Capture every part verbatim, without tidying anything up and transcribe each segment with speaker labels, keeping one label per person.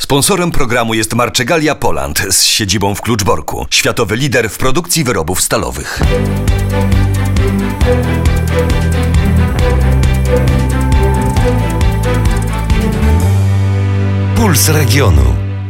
Speaker 1: Sponsorem programu jest Marczegalia Poland z siedzibą w Kluczborku. Światowy lider w produkcji wyrobów stalowych. Puls regionu.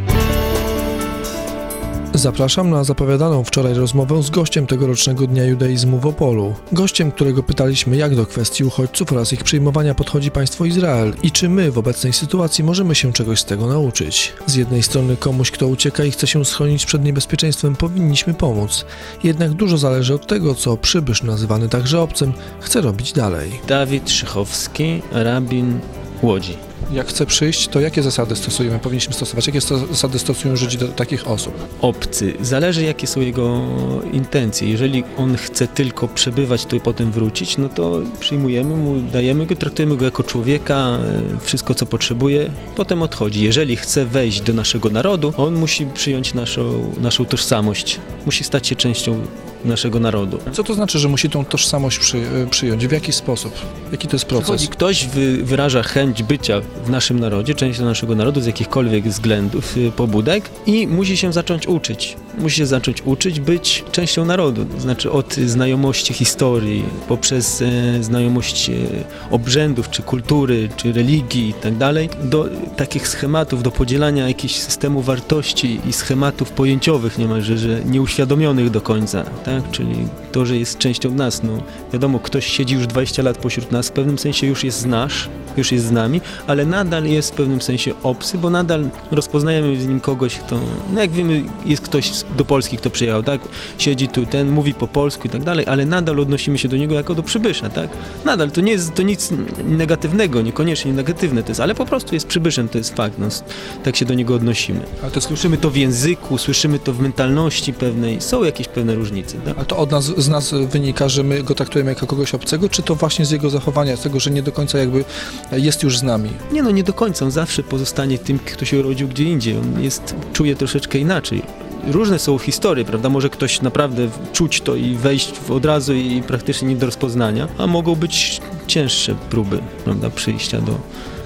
Speaker 2: Zapraszam na zapowiadaną wczoraj rozmowę z gościem tegorocznego Dnia Judaizmu w Opolu. Gościem, którego pytaliśmy, jak do kwestii uchodźców oraz ich przyjmowania podchodzi państwo Izrael i czy my w obecnej sytuacji możemy się czegoś z tego nauczyć. Z jednej strony komuś, kto ucieka i chce się schronić przed niebezpieczeństwem, powinniśmy pomóc. Jednak dużo zależy od tego, co przybysz, nazywany także obcym, chce robić dalej.
Speaker 3: Dawid Szychowski, rabin Łodzi.
Speaker 2: Jak chce przyjść, to jakie zasady stosujemy, powinniśmy stosować? Jakie zasady stosują Żydzi do takich osób?
Speaker 3: Obcy. Zależy, jakie są jego intencje. Jeżeli on chce tylko przebywać tu i potem wrócić, no to przyjmujemy mu, dajemy go, traktujemy go jako człowieka, wszystko co potrzebuje, potem odchodzi. Jeżeli chce wejść do naszego narodu, on musi przyjąć naszą, naszą tożsamość. Musi stać się częścią naszego narodu.
Speaker 2: Co to znaczy, że musi tą tożsamość przy, przyjąć? W jaki sposób? Jaki to jest proces?
Speaker 3: Przychodzi ktoś wy, wyraża chęć bycia w naszym narodzie, częścią naszego narodu z jakichkolwiek względów, pobudek i musi się zacząć uczyć. Musi się zacząć uczyć być częścią narodu. Znaczy od znajomości historii, poprzez e, znajomość e, obrzędów, czy kultury, czy religii i tak dalej, do takich schematów, do podzielania jakichś systemu wartości i schematów pojęciowych niemalże, że nieuświadomionych do końca. Tak? Czyli to, że jest częścią nas. No, wiadomo, ktoś siedzi już dwadzieścia lat pośród nas, w pewnym sensie już jest nasz, już jest z nami, ale nadal jest w pewnym sensie obcy, bo nadal rozpoznajemy w nim kogoś, kto, no jak wiemy, jest ktoś do Polski, kto przyjechał, tak? Siedzi tu, ten mówi po polsku i tak dalej, ale nadal odnosimy się do niego jako do przybysza, tak? Nadal, to nie jest to nic negatywnego, niekoniecznie negatywne to jest, ale po prostu jest przybyszem, to jest fakt, no, tak się do niego odnosimy. Ale to słyszymy to w języku, słyszymy to w mentalności pewnej, są jakieś pewne różnice. Tak?
Speaker 2: A to od nas, z nas wynika, że my go traktujemy jako kogoś obcego, czy to właśnie z jego zachowania, z tego, że nie do końca jakby jest już z nami?
Speaker 3: Nie no, nie do końca, on zawsze pozostanie tym, kto się urodził gdzie indziej, on jest, czuje troszeczkę inaczej. Różne są historie, prawda? Może ktoś naprawdę czuć to i wejść od razu i praktycznie nie do rozpoznania, a mogą być cięższe próby, prawda? Przyjścia do,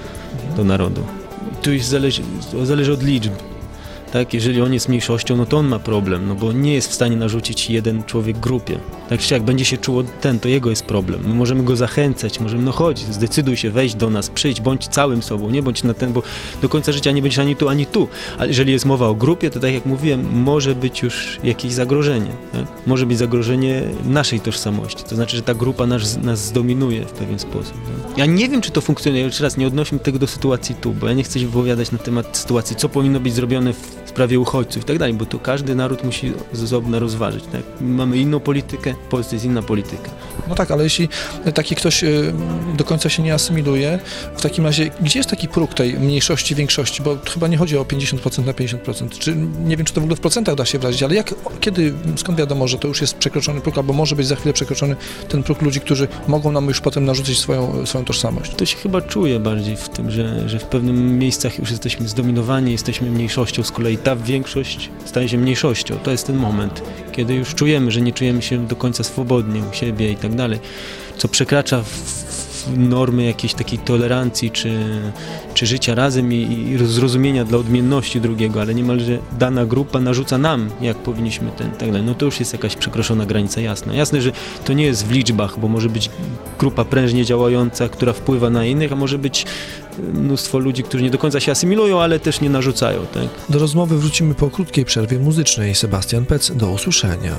Speaker 3: do narodu. I tu już zależy, zależy od liczb. Tak, jeżeli on jest mniejszością, no to on ma problem, no bo nie jest w stanie narzucić jeden człowiek grupie. Tak czy jak będzie się czuło ten, to jego jest problem. My możemy go zachęcać, możemy, no chodź, zdecyduj się, wejść do nas, przyjdź, bądź całym sobą, nie bądź na ten, bo do końca życia nie będziesz ani tu, ani tu. Ale jeżeli jest mowa o grupie, to tak jak mówiłem, może być już jakieś zagrożenie. Tak? Może być zagrożenie naszej tożsamości. To znaczy, że ta grupa nas, nas zdominuje w pewien sposób. Tak? Ja nie wiem, czy to funkcjonuje. Jeszcze raz, nie odnośmy tego do sytuacji tu, bo ja nie chcę się wypowiadać na temat sytuacji, co powinno być zrobione w sprawie uchodźców i tak dalej, bo to każdy naród musi z osobna rozważyć. Tak? Mamy inną politykę, w Polsce jest inna polityka.
Speaker 2: No tak, ale jeśli taki ktoś do końca się nie asymiluje, w takim razie, gdzie jest taki próg tej mniejszości, większości, bo chyba nie chodzi o pięćdziesiąt procent na pięćdziesiąt procent, czy nie wiem, czy to w ogóle w procentach da się wyrazić, ale jak, kiedy, skąd wiadomo, że to już jest przekroczony próg, albo może być za chwilę przekroczony ten próg ludzi, którzy mogą nam już potem narzucić swoją, swoją tożsamość?
Speaker 3: To się chyba czuje bardziej w tym, że, że w pewnych miejscach już jesteśmy zdominowani, jesteśmy mniejszością, z kolei ta większość staje się mniejszością. To jest ten moment, kiedy już czujemy, że nie czujemy się do końca swobodnie u siebie i tak dalej, co przekracza w, w normy jakiejś takiej tolerancji czy, czy życia razem i, i zrozumienia dla odmienności drugiego, ale niemalże dana grupa narzuca nam, jak powinniśmy ten, tak dalej. No to już jest jakaś przekroczona granica, jasna. Jasne, że to nie jest w liczbach, bo może być grupa prężnie działająca, która wpływa na innych, a może być mnóstwo ludzi, którzy nie do końca się asymilują, ale też nie narzucają. Tak?
Speaker 2: Do rozmowy wrócimy po krótkiej przerwie muzycznej. Sebastian Pec, do usłyszenia.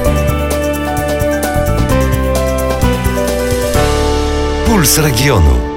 Speaker 1: Puls regionu.